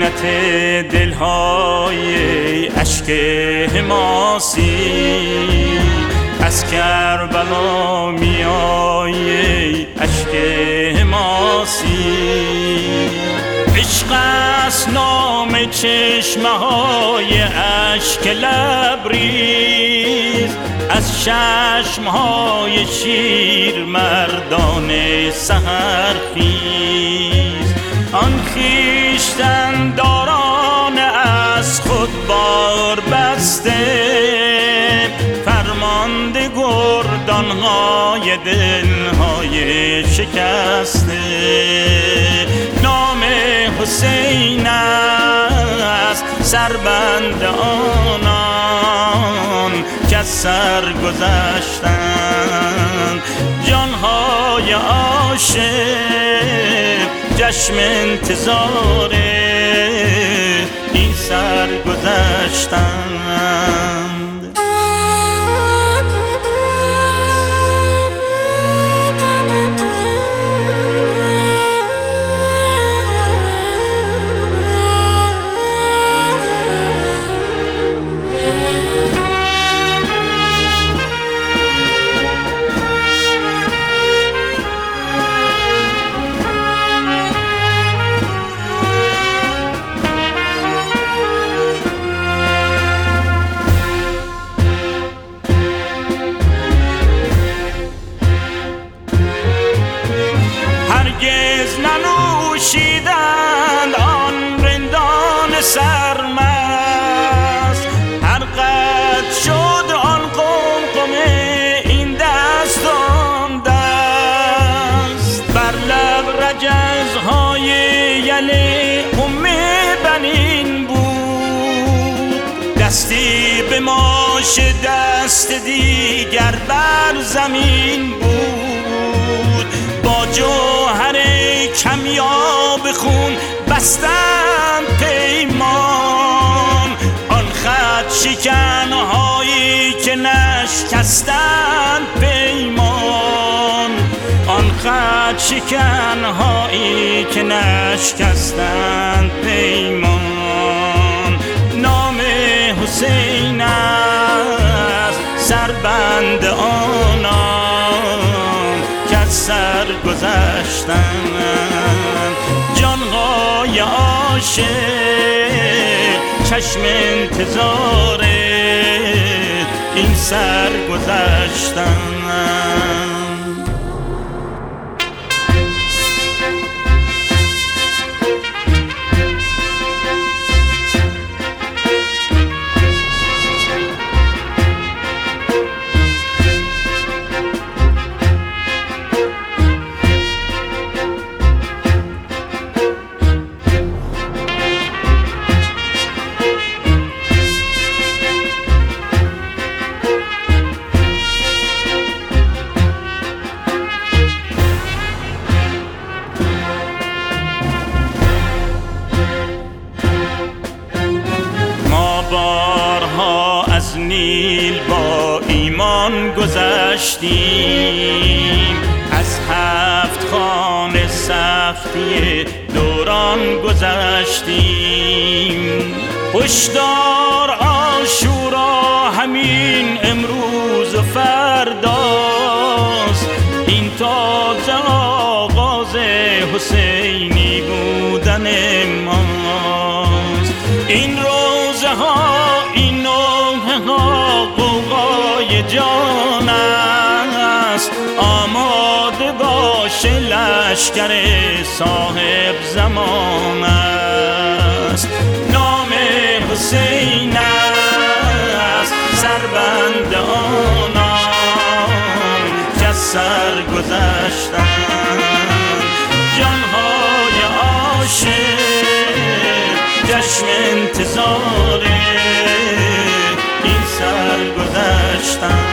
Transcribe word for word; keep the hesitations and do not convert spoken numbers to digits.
زینت دلهای اشک حماسی، از کربلا میای اشک حماسی. عشق است نام چشمه های اشک لبریز، از چشم های شیر مردان سحرخیز. آن خویشتن داران از خود بار بسته، فرمانده گردان های دلهای شکسته. نام حسین است سربند آنان که از سر گذشتند، جانهای عاشق چشم انتظار این سر گذشتند. هرگز ننوشیدند آن رندان سرمست، هر قد شد آن قمقمه این دست آن دست. بر لب رجزهای یل ام بنین بود، دستی به ماش دست دیگر بر زمین بود. با جوهر کمیاب خون بستند پیمان، آن خط شکنهایی که نشکستند پیمان. آن خط شکنهایی که نشکستند پیمان. نام حسین است سربند آنان که از سر گذشتند، جانهای عاشق چشم انتظار این سر گذشتند. بارها از نیل با ایمان گذشتیم، از هفت خانه سختی دوران گذشتیم. هشدار عاشورا همین امروز و فرداست، این تازه آغاز حسینی بودن ماست. این روزه ها این نوحه ها غوغای جان است، آماده باش لشکر صاحب زمان است. نام حسین است سربند آنان که از سر گذشتند، جانهای عاشق چشم انتظار این سر گذشتند.